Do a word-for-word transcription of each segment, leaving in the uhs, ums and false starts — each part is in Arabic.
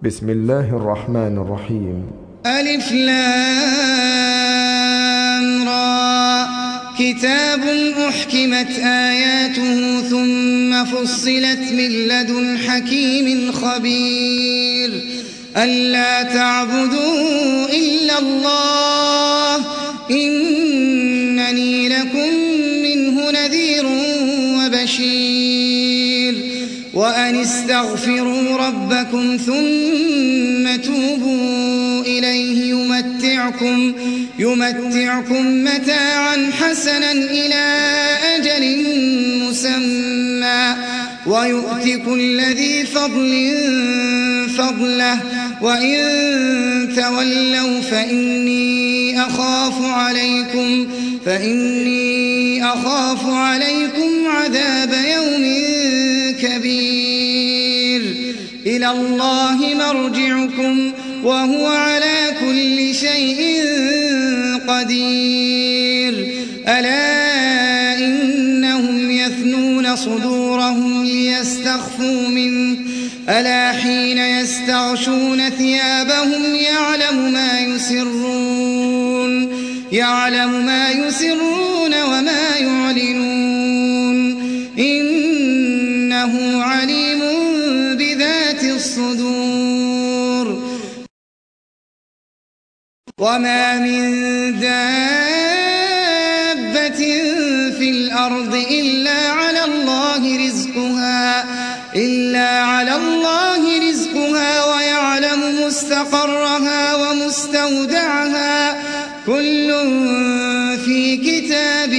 بسم الله الرحمن الرحيم. ألف لام را كتاب أحكمت آياته ثم فصلت من لدن حكيم خبير ألا تعبدوا إلا الله إنني لكم منه نذير وبشير وأن استغفروا ربكم ثم توبوا إليه يمتعكم, يمتعكم متاعا حسنا إلى أجل مسمى ويؤت كل ذي فضل فضله وإن تولوا فإني أخاف عليكم فإني أخاف عليكم عذاب يوم كبير إلى الله مرجعكم وهو على كل شيء قدير ألا إنهم يثنون صدورهم ليستخفوا منه ألا حين يستغشون ثيابهم يعلم ما يسرون يعلم ما يسرون وما يعلنون إنه عليم بذات الصدور وما من دابة في الأرض إلا على الله رزقها إلا على الله رزقها ويعلم مستقرها ومستودعها كل في كتاب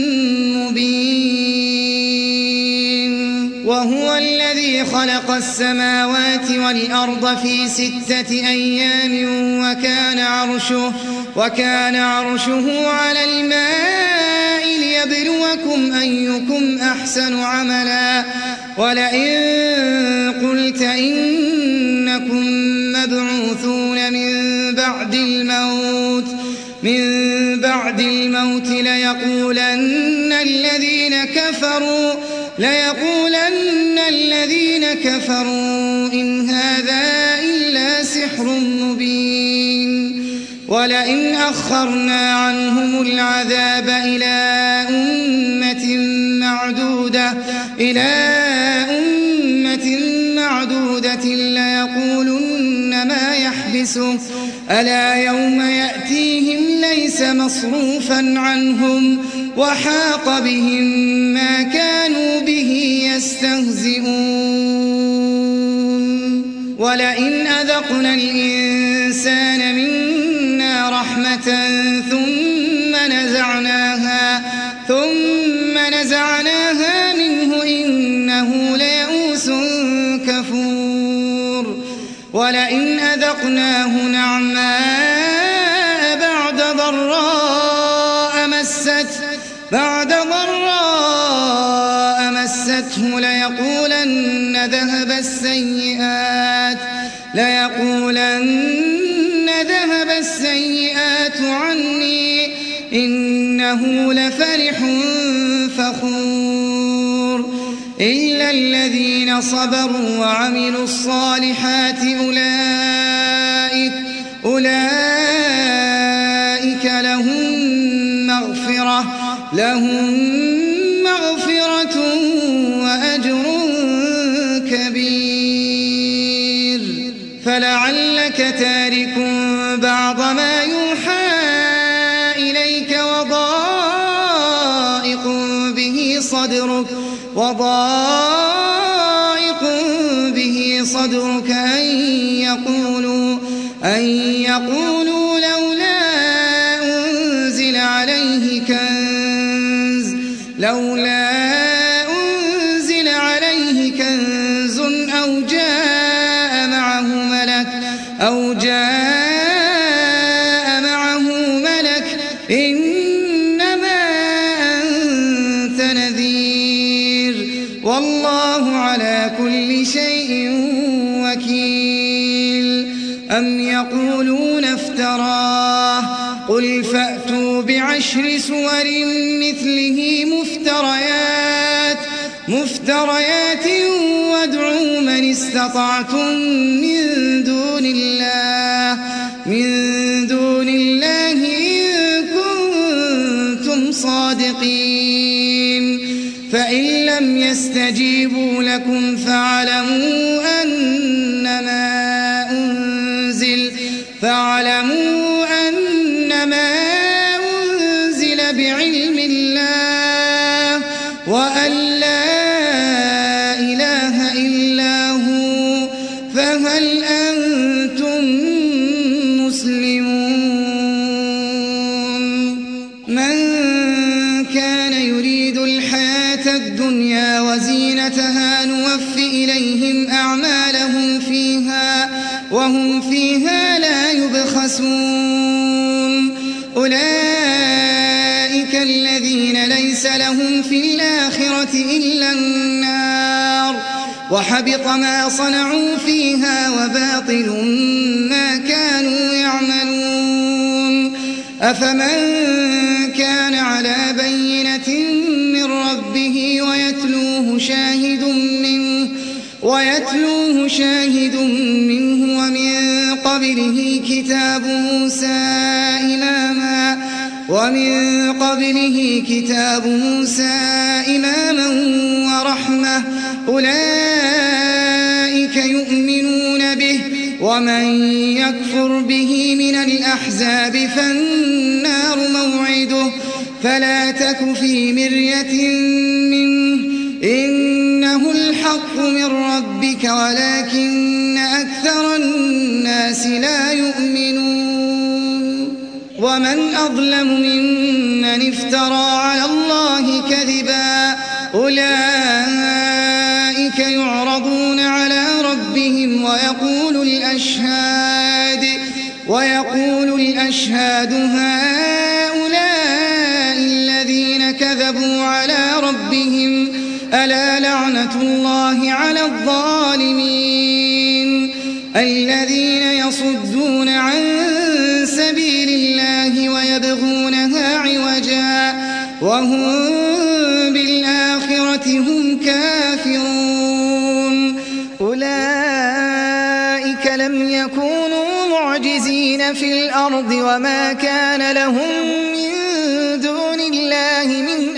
مبين وهو الذي خلق السماوات والأرض في ستة أيام وكان عرشه وكان عرشه على الماء ليبلوكم أيكم أحسن عملا ولئن قلت إنكم مبعوثون من بعد الموت من بعد الموت ليقولن الذين كفروا ليقولن الذين كفروا إن هذا إلا سحر مبين ولئن أخرنا عنهم العذاب إلى أمة معدودة إلى أمة معدودة ليقولن ما يحبسه ألا يوم يأتيهم ليس مصروفا عنهم وحاق بهم ما كانوا به يستهزئون ولئن أذقنا الإنسان منا رحمة ثم نزعناها ثم نزعناها منه إنه ليئوس كفور ولئن أذقناه نعماء بعد ضراء مسته بعد ضراء مسته ليقولن ذهب السيئات ليقولن ذهب السيئات عني إنه لفرح فخور إلا الذين صبروا وعملوا الصالحات أولئك أولئك لهم مغفرة لهم مغفرة وأجر كبير فلعلك تارك بعض ما يوحى إليك وضائق به صدرك وضائق به صدرك أن يقولوا أن يقولوا لولا أنزل عليه كنز لولا أنزل عليه كنز أو جاء معه ملك أو جاء معه ملك إنما أنت نذير والله على كل شيء وكيل أم يقولون افتراه قل فأتوا بعشر سور مثله مفتريات مفتريات وادعوا من استطعتم من دون لم يستجيبوا لكم فاعلموا أنما أنزل فاعلموا أنما أنزل بعلم الله وأن لا إله إلا هو فهل أنتم مسلمون. من كان يريد الحياة الدنيا وزينتها نوف إليهم أعمالهم فيها وهم فيها لا يبخسون. أولئك الذين ليس لهم في الآخرة إلا النار وحبط ما صنعوا فيها وباطل ما كانوا يعملون. أفمن كان على بينة من ربه ويتلوه شاهد منه ويتلوه شاهد منه ومن قبله كتاب موسى إماما ومن قبله كتاب موسى إماما ورحمة أولئك يؤمنون به ومن يكفر به من الأحزاب فالنار موعده فلا تك في مرية منه إنه الحق من ربك ولكن أكثر الناس لا يؤمنون. ومن أظلم ممن افترى على الله كذبا أولئك يعرضون على ربهم ويقول الأشهاد ويقول الأشهاد هؤلاء الذين كذبوا على ربهم ألا لعنة الله على الظالمين الذين يصدون عن سبيل الله ويبغونها عوجا وهم بالآخرة هم كافرون. أولئك لم يكونوا معجزين في الأرض وما كان لهم من دون الله من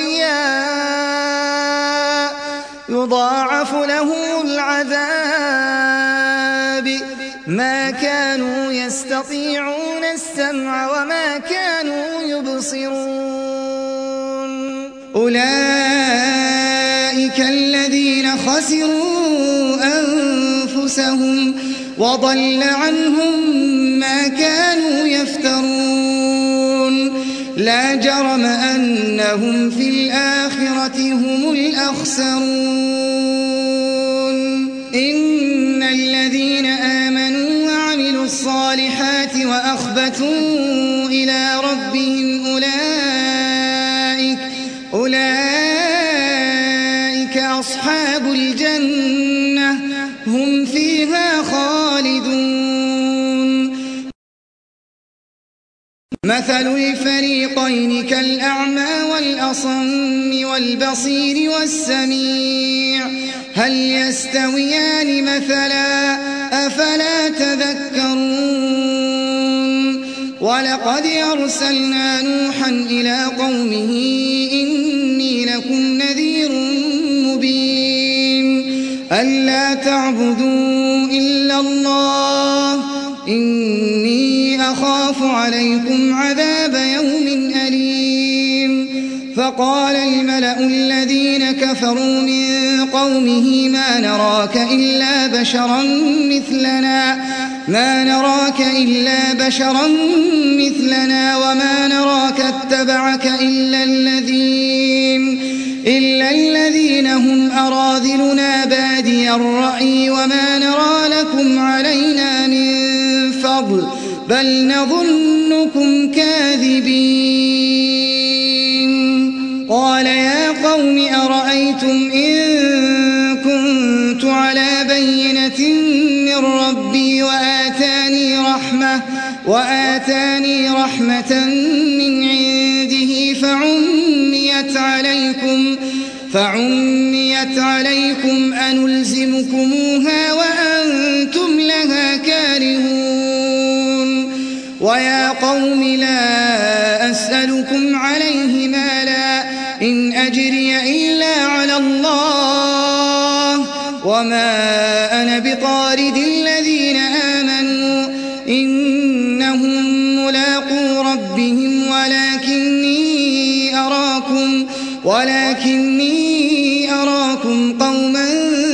أولياء يضاعف لهم العذاب ما كانوا يستطيعون السمع وما كانوا يبصرون. أولئك الذين خسروا أنفسهم وضل عنهم ما كانوا يفترون. لا جرم أنهم في الآخرة هم الأخسرون. إن الذين آمنوا وعملوا الصالحات وأخبتوا إلى ربهم أولئك أولئك أصحاب الجنة هم فيها خالدون. مثل الفريقين كالأعمى والأصم والبصير والسميع هل يستويان مثلا أفلا تذكرون. ولقد أرسلنا نوحا إلى قومه إني لكم نذير مبين ألا تعبدوا إلا الله إني أخاف عليكم عذاب يوم أليم. فقال الملأ الذين كفروا من قومه ما نراك إلا بشرا مثلنا ما نراك إلا بشرا مثلنا وما نراك اتبعك إلا الذين إلا الذين هم أراذلنا بادي الرأي وما نرى لكم علينا من فضل بل نظنكم كاذبين. قال يا قوم أرأيتم إن كنت على بينة من ربي وآتاني رحمة وآتاني رحمة من عنده فعميت عليكم فعميت عليكم أنلزمكموها وأنتم لها كارهون. ويا قوم لا أسألكم عليه مالا إن أجري إلا على الله وما أنا بطارد الذين آمنوا إنهم ملاقو ربهم ولكني أراكم ولكني أراكم قوما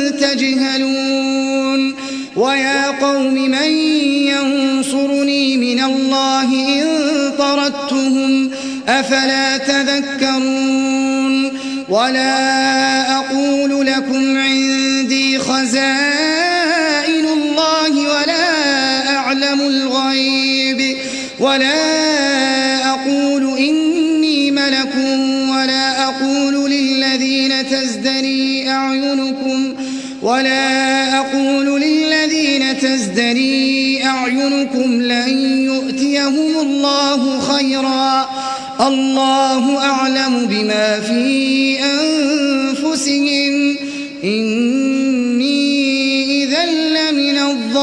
تجهلون ويا قوم من ينصرني من الله إن طردتهم أفلا تذكرون ولا أقول لكم عندي خزائن الله ولا أعلم الغيب ولا أقول إني ملك ولا أقول للذين تزدري أعينكم ولا أقول للذين تزدري أعينكم لن يؤتيهم الله خيرا الله أعلم بما في أنفسهم إني إذا لمن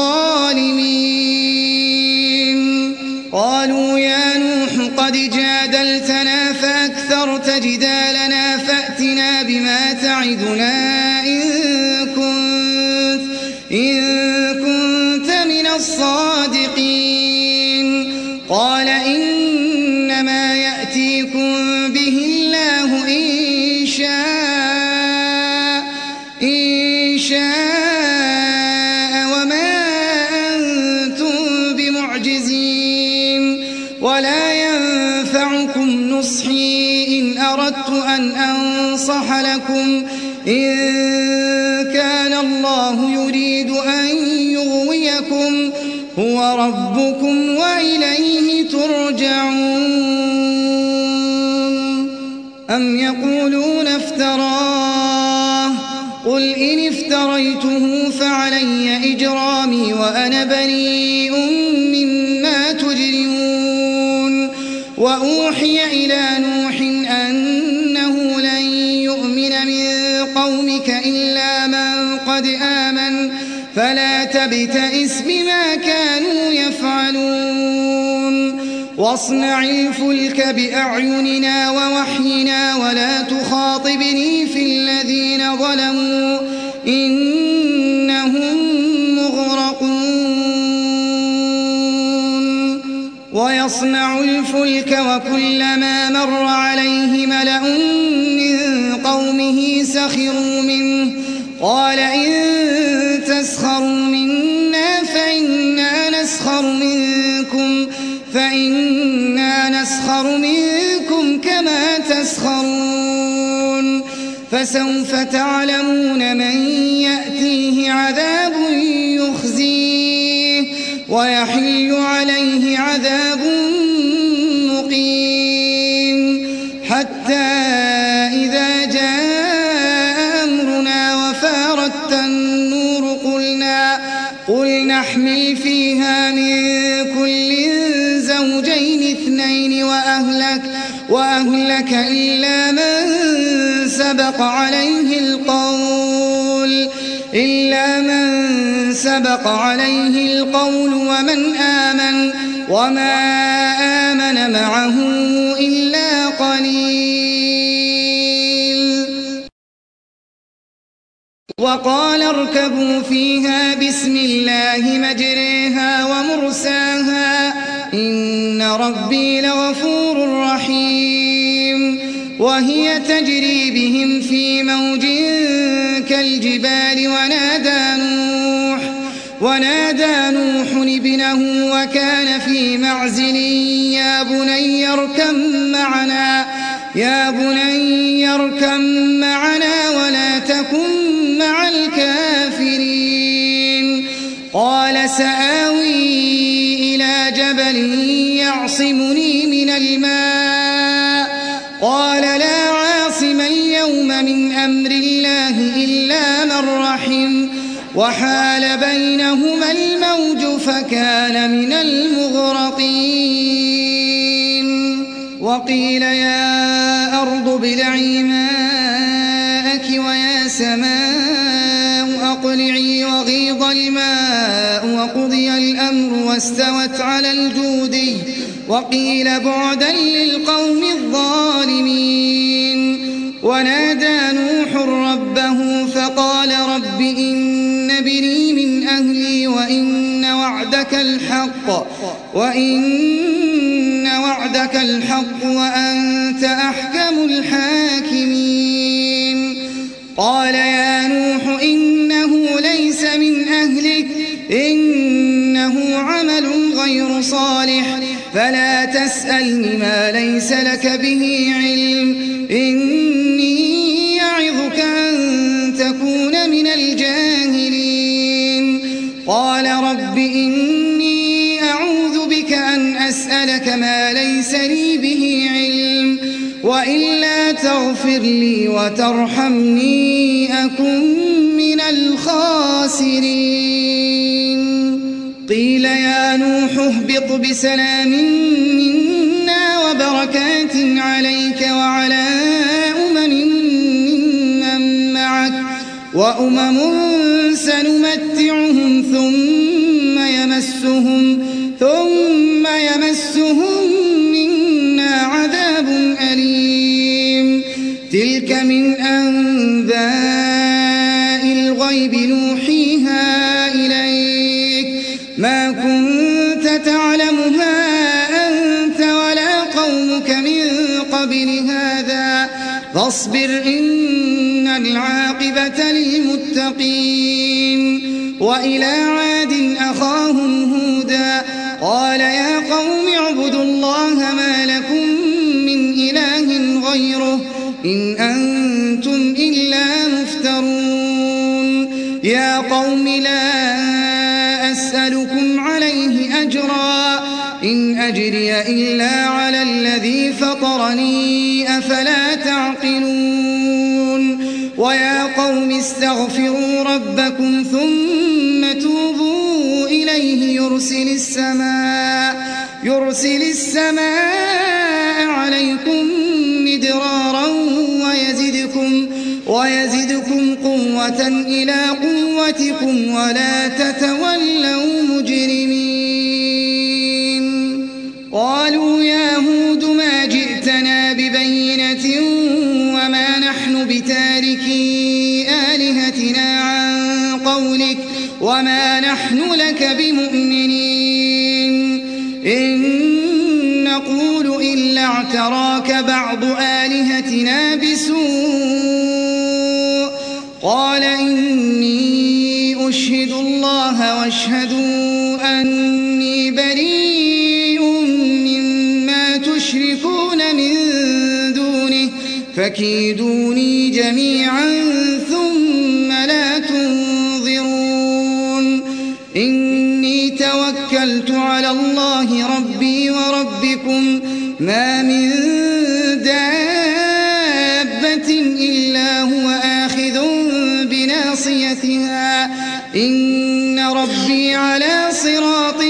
الظالمين قالوا يا نوح قد جادلتنا فأكثرت جدالنا فأتنا بما تعدنا إن كنت, إن كنت من الصادقين قال إنما يأتيكم به الله إن شاء, إن شاء وما أنتم بمعجزين ولا ينفعكم نصحي إن أردت أن أنصح لكم إن كان الله يريد أن يغويكم هو ربكم وإليه ترجعون أم يقولون افتراه قل إن افتريته فعلي إجرامي وأنا بريء مما تجرمون وأوحي إلى نوح أنه لن يؤمن من قومك إلا من قد آمن فلا تبتئس بما كانوا يفعلون واصنع الفلك بأعيننا ووحينا ولا تخاطبني في الذين ظلموا إنهم مغرقون ويصنع الفلك وكلما مر عليه ملأ من قومه سخروا منه قال إن تسخروا منا فإنا نسخر منكم فإنا نسخر منكم كما تسخرون فسوف تعلمون من يأتيه عذاب يخزيه ويحل عليه عذاب مقيم حتى إذا جاء أمرنا وفارت النور قلنا قل نحمل فيها من كل زوجين اثنين وأهلك, وأهلك إلا من سبق عليه القول إلا من سبق عليه القول ومن آمن وما آمن معه إلا قليل وقال اركبوا فيها بسم الله مجريها ومرساها إن ربي لغفور رحيم وهي تجري بهم في موج كالجبال ونادى نوح ونادى نوح ابنه وكان في معزل يا بني اركب معنا يا بني اركب معنا ولا تكن مع الكافرين قال سآوي إلى جبل يعصمني من الماء قال لا عاصم اليوم من أمر الله إلا من رحم وحال بينهما الموج فكان من المغرقين وقيل يا أرض ابلعي ماءك ويا سماء أقلعي وغيض الماء وقضي الأمر واستوت على الجودي وقيل بعدا للقوم الظالمين ونادى نوح ربه فقال قال رب إن ابني من أهلي وإن وعدك الحق وإن وعدك الحق وأنت أحكم الحاكمين قال يا نوح إنه ليس من أهلك إنه عمل غير صالح فلا تسألني ما ليس لك به علم إني يعظك أن تكون من الجاهلين قال رب إني أعوذ بك أن أسألك ما ليس لي به علم وإلا تغفر لي وترحمني أكن من الخاسرين قيل يا نوح اهبط بسلام منا وبركات عليك وعلى أمم ممن معك وأمم سنمتعهم ثم يمسهم ثم يمسهم منا عذاب أليم تلك من أنباء الغيب نوحيها إليك ما كنت تعلمها أنت ولا قومك من قبل هذا فاصبر إن العاقبة للمتقين وإلى عاد أخاهم هودا قال يا قوم اعبدوا الله ما لكم من إله غيره إن أنتم إلا مفترون يا قوم لا أسألكم عليه أجرا إن أجري إلا على الذي فطرني أفلا تعقلون ويا قوم استغفروا ربكم ثم توبوا إليه يرسل السماء يرسل السماء عليكم مدرارا ويزدكم ويزدكم قوة إلى قوتكم ولا تتولوا مجرمين قالوا يا هود ما جئتنا ببينة وما نحن بتاركي آلهتنا عن قولك وما نحن لك بمؤمنين إن نقول إلا اعتراك بعض آلهتنا بسوء قال إني أشهد الله واشهدوا أني بريء مما تشركون من دونه فكيدوني جميعا ثم لا تنظرون إني توكلت على الله ربي وربكم ما من دابة إلا هو آخذ بناصيتها إن ربي على صراط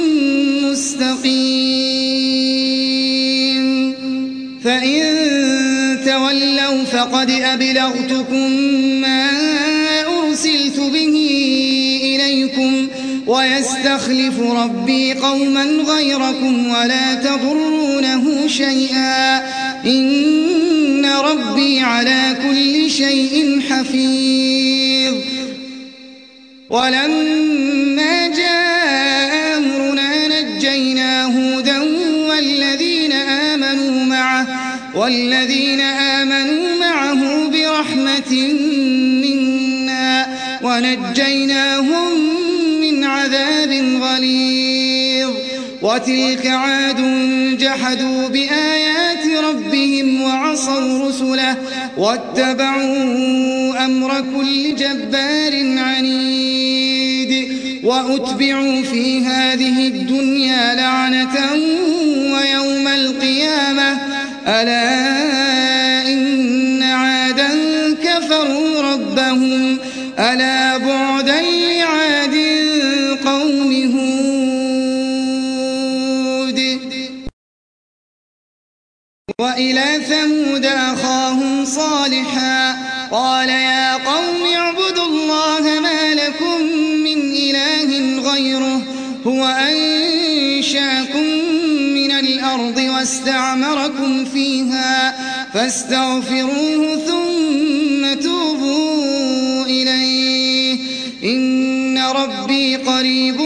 مستقيم فإن تولوا فقد أبلغتكم ما أرسلت به إليكم ويستخلف ربي قوما غيركم ولا تضرونه شيئا إن ربي على كل شيء حفيظ ولما جاء أمرنا نجينا هودا والذين آمنوا معه والذين آمنوا معه برحمة منا ونجيناهم من عذاب غليظ وتلك عاد جحدوا بآيات ربهم وعصوا رسله واتبعوا أمر كل جبار عنيد وأتبعوا في هذه الدنيا لعنة ويوم القيامة ألا إن عادا كفروا ربهم ألا بعدا لعاد قوم هود وإلى ثمود أخاهم صالحا قال يا قوم اعبدوا الله ما لكم من إله غيره هو أنشأكم من الأرض واستعمركم فيها فاستغفروه ثم توبوا إليه إن ربي قريب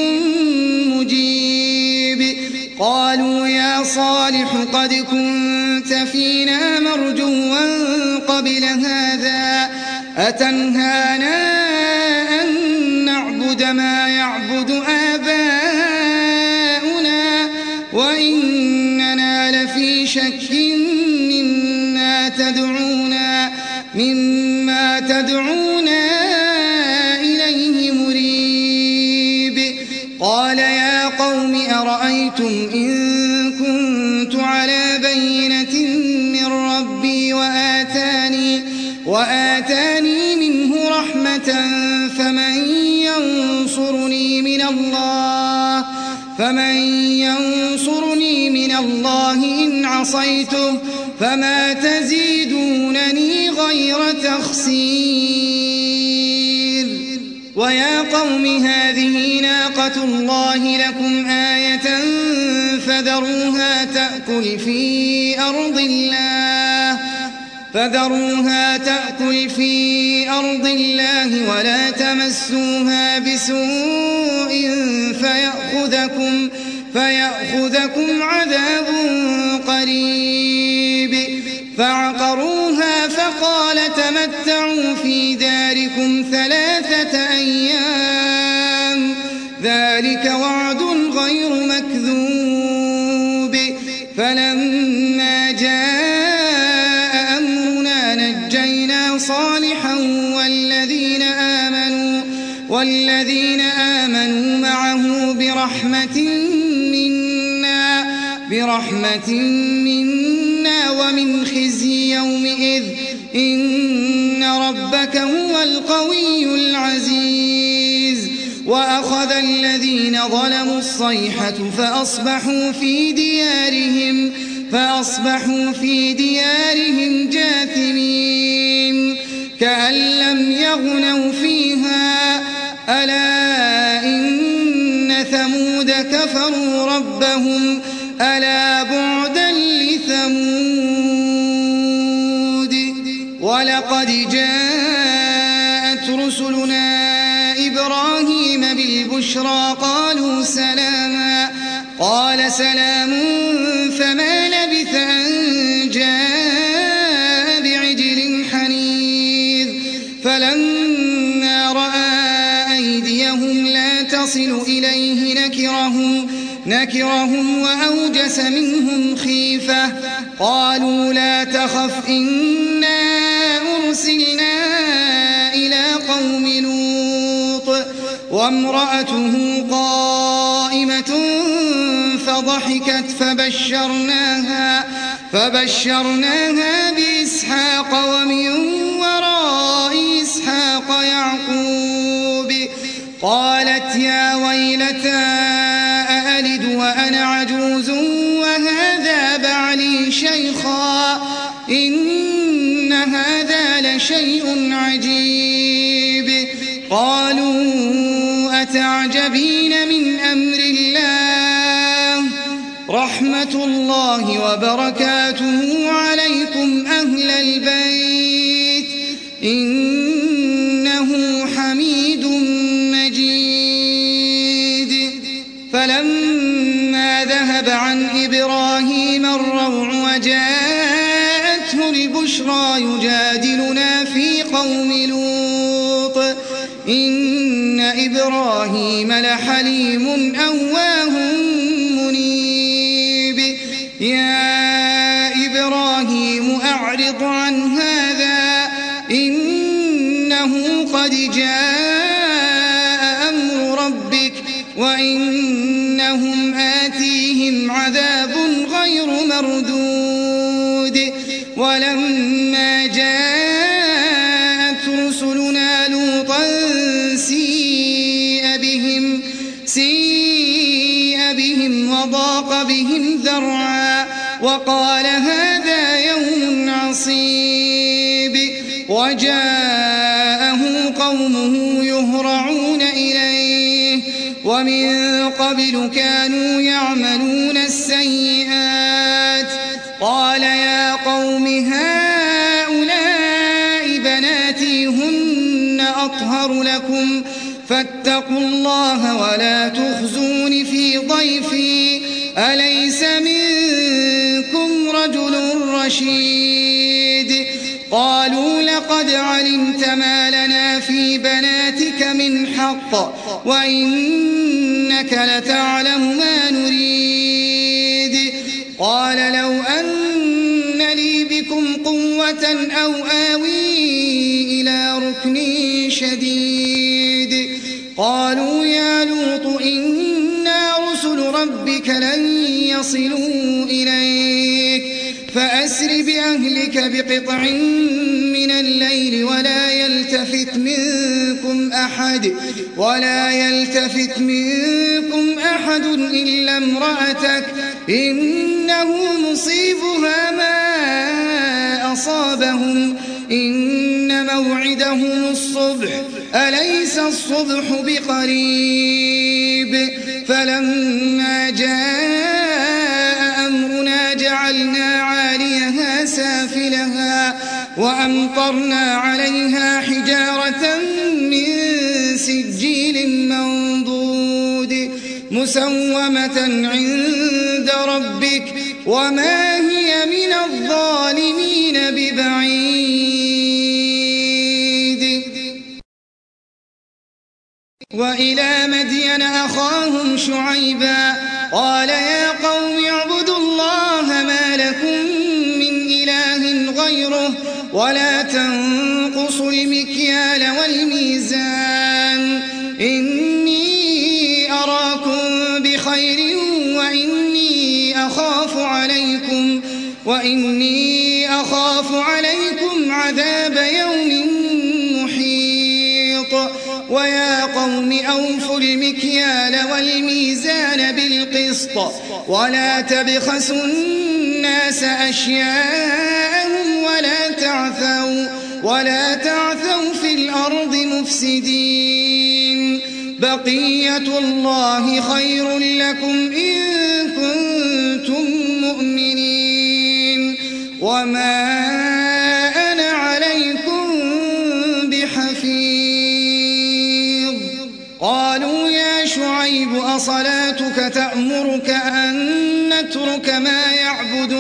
مجيب قالوا يا صالح قد كنت فينا مرجوا قبل هذا أتنهانا أن نعبد ما يعبد آباؤنا وإننا لفي شك مما تدعونا مما تدعونا إليه مريب قال يا قوم أرأيتم إن كنت على بينة من ربي وآتاني وآتاني منه رحمة فمن ينصرني من الله فمن ينصرني من الله إن عصيته فما تزيدونني غير تخسير ويا قوم هذه ناقة الله لكم آية فذروها تأكل في أرض الله فذروها تأكل في أرض الله ولا تمسوها بسوء فيأخذكم فيأخذكم عذاب قريب فعقروها فقال تمتعوا في داركم ثلاثة أيام ذلك وعد غير مكذوب فلما جاء أمرنا نجينا صالحا والذين آمنوا والذين آمنوا معه برحمة منا برحمة منا ومن خزي يومئذ إن ربك هو القوي العزيز وأخذ الذين ظلموا الصيحة فأصبحوا في ديارهم فأصبحوا في ديارهم جاثمين كأن لم يغنوا فيها ألا إن ثمود كفروا ربهم ألا بعدا لثمود ولقد جاءت رسلنا إبراهيم بالبشرى قالوا سلاما قال سلام فما لبث أن جاء بعجل حنيذ فلما رأى أيديهم لا تصل إليه نكرهم نكرهم وأوجس منهم خيفة قالوا لا تخف إنا أرسلنا إلى قوم لوط وامرأته قائمة فضحكت فبشرناها فبشرناها بإسحاق ومن وراء إسحاق يعقوب قالت يا ويلتى أألد وأنا عجوز وهذا بعلي شيخا إن هذا لشيء عجيب قالوا أتعجبين من أمر الله رحمة الله وبركاته عليكم أهل البيت إنه حميد مجيد فلما ذهب عن إبراهيم الروع وجاءته البشرى يجادلنا في قوم لوط إن إبراهيم لحليم أواه منيب يا إبراهيم أعرض عن هذا إنه قد جاء أمر ربك وإنهم آتيهم عذاب غير مردود ولما جاءت رسلنا لوطا سيء بهم سيء بهم وضاق بهم ذرعا وقال هذا يوم عصيب وجاءه قومه يهرعون إليه ومن قبل كانوا يعملون السيئات قال يا قوم هؤلاء بناتي هن أطهر لكم واتقوا الله ولا تخزون في ضيفي أليس منكم رجل رشيد قالوا لقد علمت ما لنا في بناتك من حق وإنك لتعلم ما نريد قال لو أن لي بكم قوة أو آوي إلى ركن شديد قالوا يا لوط إنا رسل ربك لن يصلوا إليك فأسر بأهلك بقطع من الليل ولا يلتفت منكم أحد ولا يلتفت منكم أحد إلا امرأتك إنه مصيبها ما أصابهم إن موعدهم الصبح أليس الصبح بقريب فلما جاء أمرنا جعلنا عاليها سافلها وأمطرنا عليها حجارة من سجيل منضود مسومة عند ربك وما هي من الظالمين ببعيد وإلى مدين أخاهم شعيبا قال يا قوم اعبدوا الله ما لكم من إله غيره ولا تنقصوا المكيال والميزان إني أراكم بخير وإني أخاف عليكم وإني أخاف عليكم عذاب يوم محيط ويا قوم أوفوا المكيال والميزان بالقسط ولا تبخسوا الناس أشياءهم ولا تعثوا ولا تعثوا في الأرض مفسدين بقية الله خير لكم إن كنتم مؤمنين وما أنا عليكم بحفيظ قالوا يا شعيب أصلاتك تأمرك أن نترك ما يعبد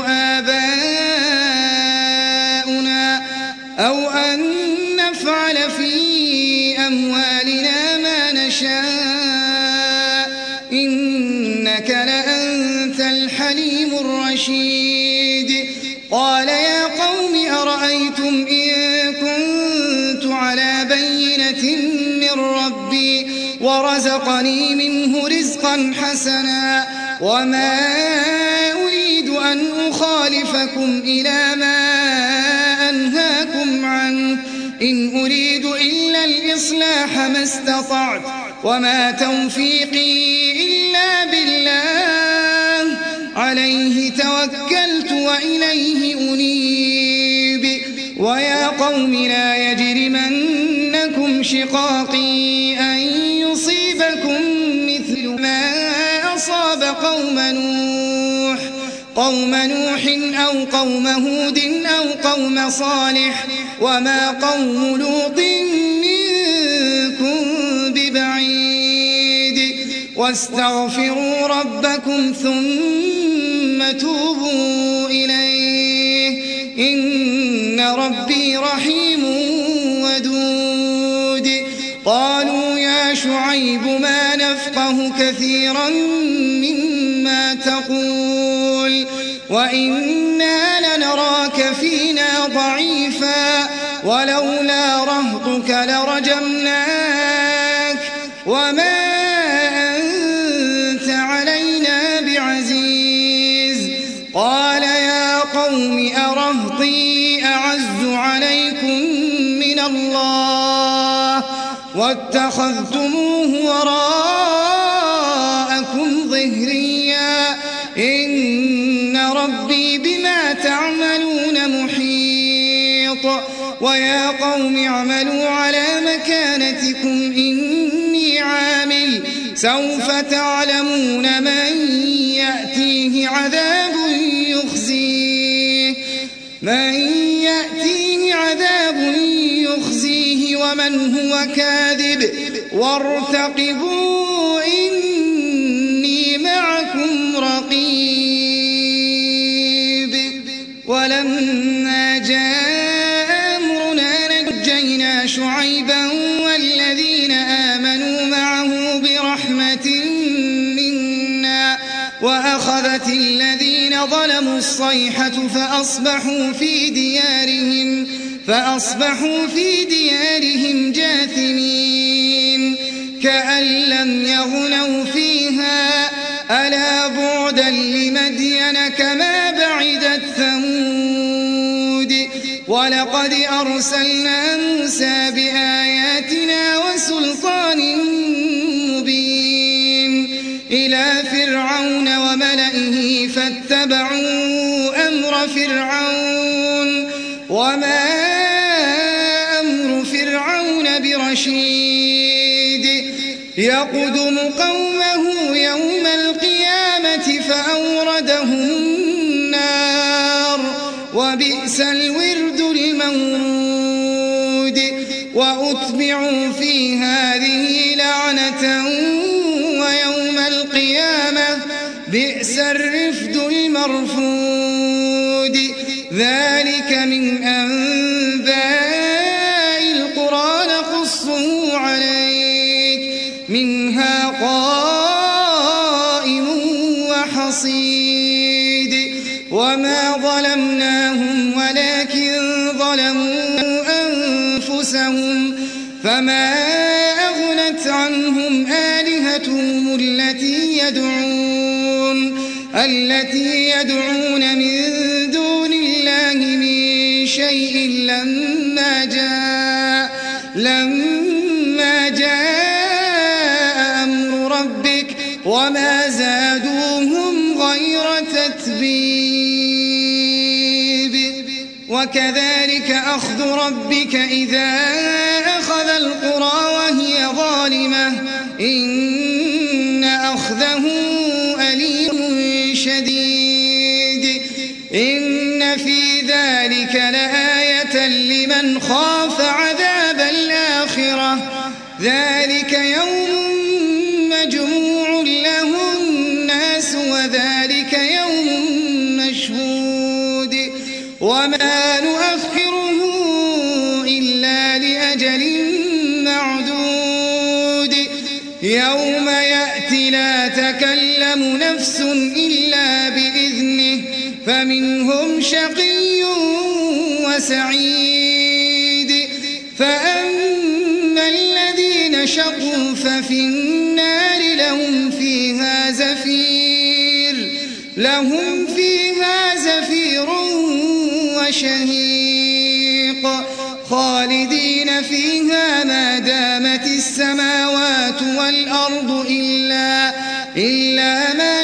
آباؤنا أو أن نفعل في أموالنا ما نشاء إنك لأنت الحليم الرشيد قال يا قوم أرأيتم إن كنت على بينة من ربي ورزقني منه رزقا حسنا وما أريد أن أخالفكم إلى ما أنهاكم عنه إن أريد إلا الإصلاح ما استطعت وما توفيقي إلا بالله عليه توكلت وإليه أنيب ويا قوم لا يجرمنكم شقاقي أن يصيبكم مثل ما أصاب قوم نوح قوم نوح أو قوم هود أو قوم صالح وما قوم لوط منكم ببعيد واستغفروا ربكم ثم توبوا إليه إن ربي رحيم ودود قالوا يا شعيب ما نفقه كثيرا مما تقول وإنا لنراك فينا ضعيفا ولولا رهطك لرجمناك وما أنت علينا بعزيز قال يا قوم أرهطي أعز عليكم من الله واتخذتموه وراءكم ظهريا إن ربي بما تعملون محيط ويا قوم اعملوا على مكانتكم إني عامل سوف تعلمون من يأتيه عذاب يخزيه من يأتيه عذاب يخزيه ومن هو كاذب وارتقبوا إني معكم رقيب. ولما جاء أمرنا نجينا شعيبا والذين آمنوا معه برحمة منا وأخذت الذين ظلموا الصيحة فأصبحوا في ديارهم فأصبحوا في ديارهم جاثمين كأن لم يغنوا فيها ألا بعدا لمدين كما بعدت ثمود. ولقد أرسلنا موسى بآياتنا وسلطان مبين إلى فرعون وملئه فاتبعوا أمر فرعون وما أمر فرعون برشيد يقدم قومه يوم القيامة فأوردهم النار وبئس الورد المورود. وأتبعوا في هذه لعنة ويوم القيامة بئس الرفد المرفود. ذلك من أنباء القرى نقصه عليك منها قائم وحصيد. وما ظلمناهم ولكن ظلموا أنفسهم فما أغنت عنهم آلهتهم التي يدعون التي يدعون من دون الله من شيء لما جاء لما جاء أمر ربك وما زادوهم غير تتبيب. وكذلك أخذ ربك إذا أخذ القرى وهي ظالمة إن أخذه أليم شديد. إن في ذلك لآية لمن خاف عذاب الآخرة ذلك يوم مجموع له الناس وذلك يوم مشهود. وما نؤخره إلا لأجل معدود يوم يأتي لا تكلم نفس إلا بإذنه فمنهم شقي وسعيد. فأما الذين شقوا ففي النار لهم فيها زفير لهم فيها زفير وشهيق خالدين فيها ما دامت السماوات والأرض إلا, إلا ما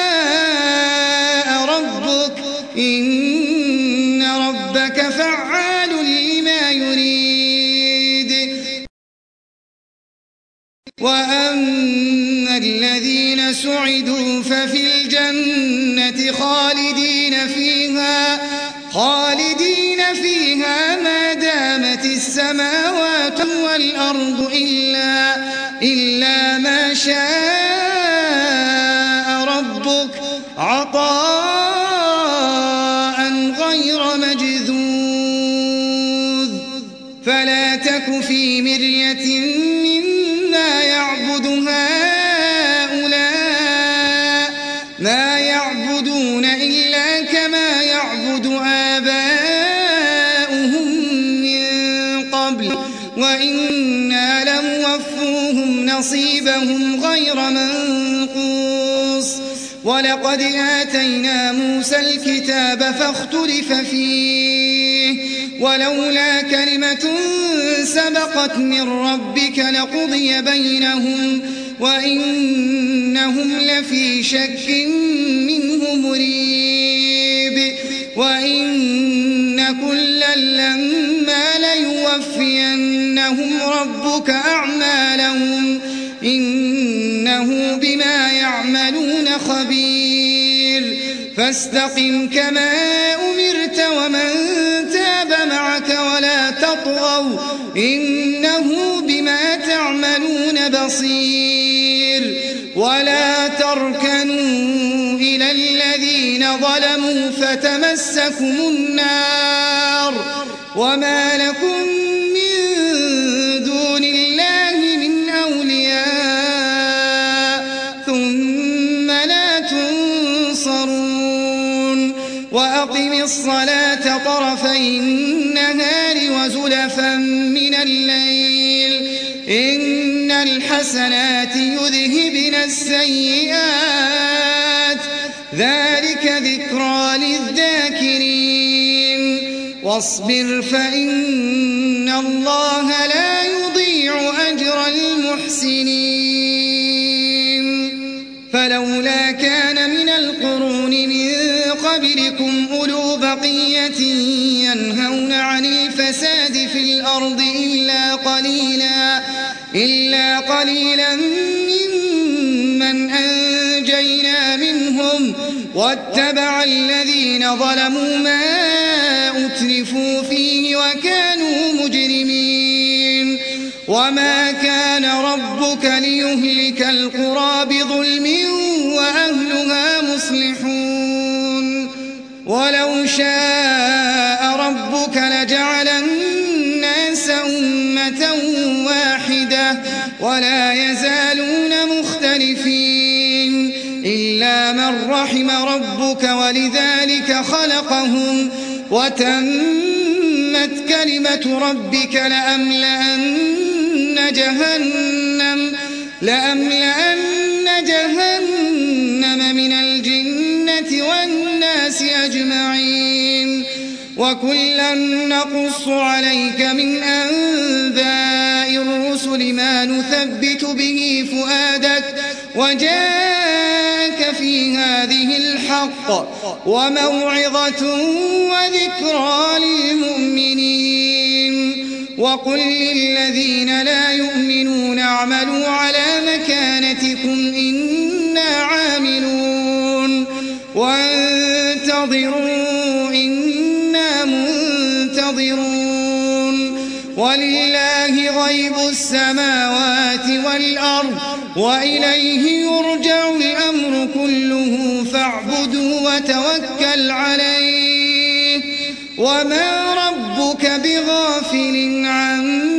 شاء ربك إن ربك فعال لما يريد. وأما الذين سعدوا ففي الجنة خالدين فيها خالدين فيها ما دامت السماوات والأرض إلا, إلا ما شاء ربك عطاء غير مجذوذ. فلا تك في مرية مما يعبد هؤلاء ما يعبدون إلا كما يعبد آباؤهم من قبل وإنا لموفوهم نصيبهم غير منقوص. ولقد آتينا موسى الكتاب فاختلف فيه ولولا كلمة سبقت من ربك لقضي بينهم وإنهم لفي شك منه مريب. وإن كلا لما ليوفينهم ربك أعمالهم إنه بما يعملون خبير. فاستقم كما أمرت ومن تاب معك ولا تطغوا إنه بما تعملون بصير ولا تركنوا إلى الذين ظلموا فتمسكم النار وما لكم من دون الله من أولياء ثم لا تنصرون وأقم الصلاة طرفي النهار وزلفا من الليل إن الحسنات يذهبن السيئات ذلك ذكرى للذاكرين واصبر فإن الله لا يضيع أجر المحسنين فلولا كان من القرون من قبلكم أولو بقية ينهون عن الفساد في الأرض إلا قليلا إلا قليلا ممن أنجينا منهم واتبع الذين ظلموا ما أترفوا فيه وكانوا مجرمين وما كان ربك ليهلك القرى بظلم وأهلها مصلحون ولو شاء ربك لجعل الناس أمة واحدة ولا يزالون مختلفين إلا من رحم ربك ولذلك خلقهم وتمت كلمة ربك لأملأن جهنم لأملأن جهنم من الجنة والناس أجمعين وكلا نقص عليك من أنباء الرسل ما نثبت به فؤادك وجاءك في هذه الحق وموعظة وذكرى للمؤمنين وقل للذين لا يؤمنون اعملوا على مكانتكم إنا عاملون وانتظروا إنا منتظرون ولله غيب السماوات والأرض وإليه يرجع الأمر كله فاعبده وتوكل عليه وما ربك بغافل عما